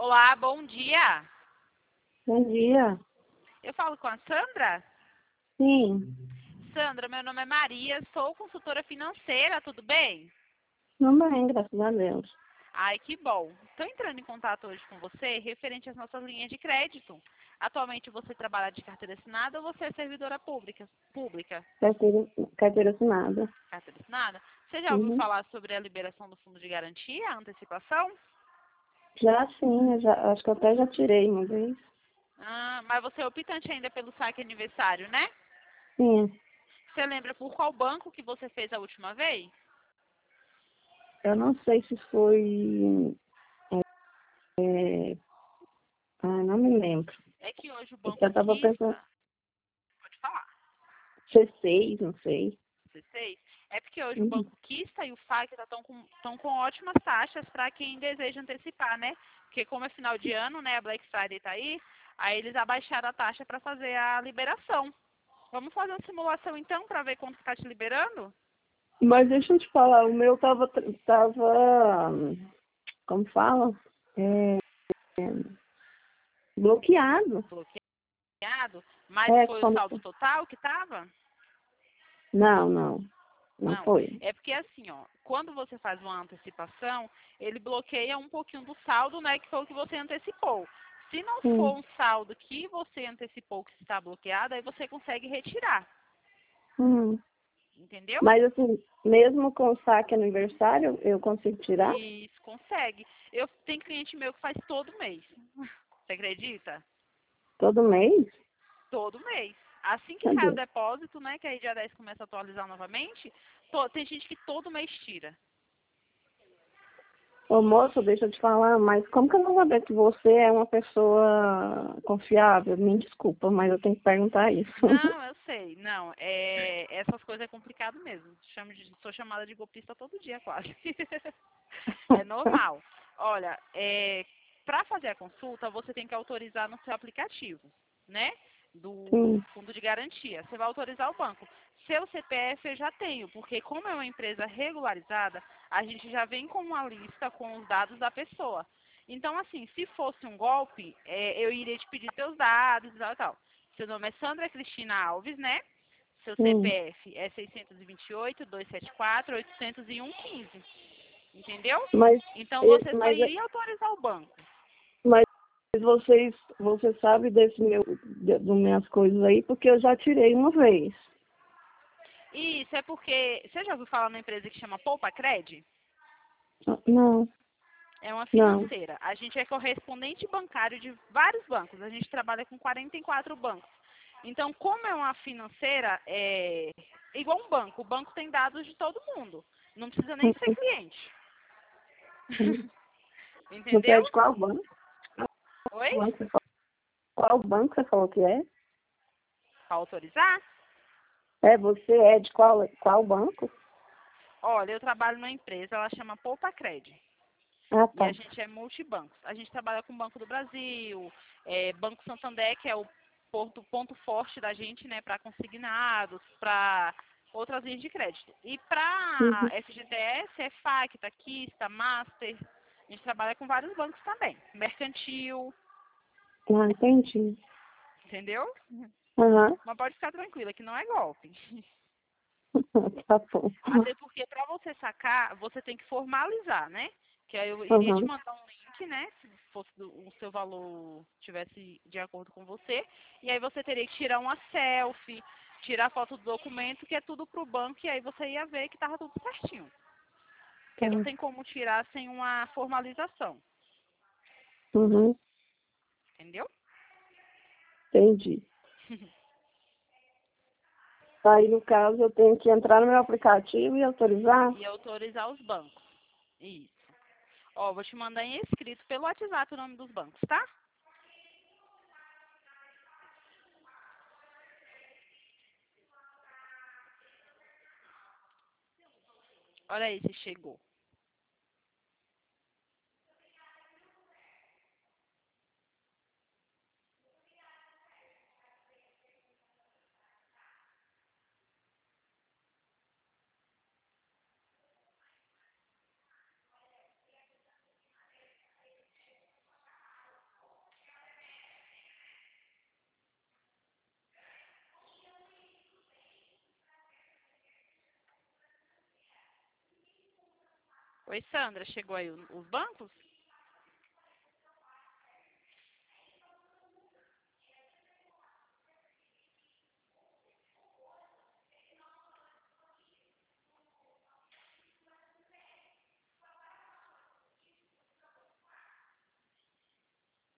Olá, bom dia. Bom dia. Eu falo com a Sandra? Sim, Sandra, meu nome é Maria, sou consultora financeira, tudo bem? não bem, graças a Deus. Ai, que bom. Estou entrando em contato hoje com você referente às nossas linhas de crédito. Atualmente você trabalha de carteira assinada ou você é servidora pública? Carteira, carteira assinada. Carteira assinada? Você já ouviu Uhum. falar sobre a liberação do fundo de garantia, a antecipação? Já sim, acho que eu até já tirei uma vez. Ah, mas você é optante ainda pelo saque aniversário, né? Sim, Você lembra por qual banco que você fez a última vez? eu não sei se foi. É, não me lembro. É que hoje o Eu banco já estava pensando. Kista, pode falar. C6, não sei. 16, é porque hoje o Uhum. Banco Kista e o FAC estão com ótimas taxas para quem deseja antecipar, né? Porque como é final de ano, né, a Black Friday tá aí eles abaixaram a taxa para fazer a liberação. Vamos fazer uma simulação então para ver quanto está te liberando? Mas deixa eu te falar, o meu tava como fala? É, bloqueado. Bloqueado, mas É, foi o como. saldo total que tava? Não Não, foi. é porque assim, ó, quando você faz uma antecipação, ele bloqueia um pouquinho do saldo, né, que foi o que você antecipou. Se não for Sim. um saldo que você antecipou que está bloqueado, aí você consegue retirar, Uhum. entendeu? Mas assim, mesmo com o saque aniversário, eu consigo tirar? Isso, consegue. Eu tenho cliente meu que faz todo mês. Você acredita? Todo mês? Todo mês. Assim que sai o Cadê? depósito, né, que aí dia 10 começa a atualizar novamente, tem gente que todo mês tira. Ô moço, deixa eu te falar, mas como que eu vou saber que você é uma pessoa confiável? Me desculpa, mas eu tenho que perguntar isso. Não, eu sei. Não, essas coisas é complicado mesmo. Sou chamada de golpista todo dia, quase. É normal. Olha, para fazer a consulta, você tem que autorizar no seu aplicativo, né? Do Sim. fundo de garantia. Você vai autorizar o banco. Seu CPF eu já tenho, porque como é uma empresa regularizada, a gente já vem com uma lista com os dados da pessoa. Então, assim, se fosse um golpe, eu iria te pedir seus dados e tal, e tal. Seu nome é Sandra Cristina Alves, né? Seu Sim. CPF é 628-274-801-15. Entendeu? Mas, Então você só mas, iria autorizar o banco. mas você sabe das minhas coisas aí, porque eu já tirei uma vez. E isso é porque. Você já ouviu falar numa empresa que chama Poupa Cred? Não, É uma não. financeira. A gente é correspondente bancário de vários bancos. A gente trabalha com 44 bancos. Então, como é uma financeira, é igual um banco. O banco tem dados de todo mundo. Não precisa nem ser cliente. Você é Entendeu? de qual banco? Oi? Qual banco você falou que é? Para autorizar? Você é de qual banco? Olha, eu trabalho numa empresa, ela chama Poupa Cred. Ah, E a tá. gente é multibancos. A gente trabalha com o Banco do Brasil, Banco Santander, que é o ponto forte da gente, né, para consignados, para outras linhas de crédito. E para Uhum. FGTS é FAC, Taquista, Master. A gente trabalha com vários bancos também. Mercantil, Ah, entendi. entendeu? Aham. Mas pode ficar tranquila que não é golpe. Tá bom. Até porque para você sacar, você tem que formalizar, né? Que aí eu iria te Aham. mandar um link, né? Se fosse o seu valor tivesse de acordo com você. E aí você teria que tirar uma selfie, tirar foto do documento, que é tudo pro banco, e aí você ia ver que tava tudo certinho. Tá. Porque não tem como tirar sem uma formalização, Uhum. entendeu? Entendi. Aí, no caso, eu tenho que entrar no meu aplicativo e autorizar? E autorizar os bancos. Isso. Ó, vou te mandar em escrito pelo WhatsApp o nome dos bancos, tá? Olha aí se chegou. Oi, Sandra, chegou aí os bancos?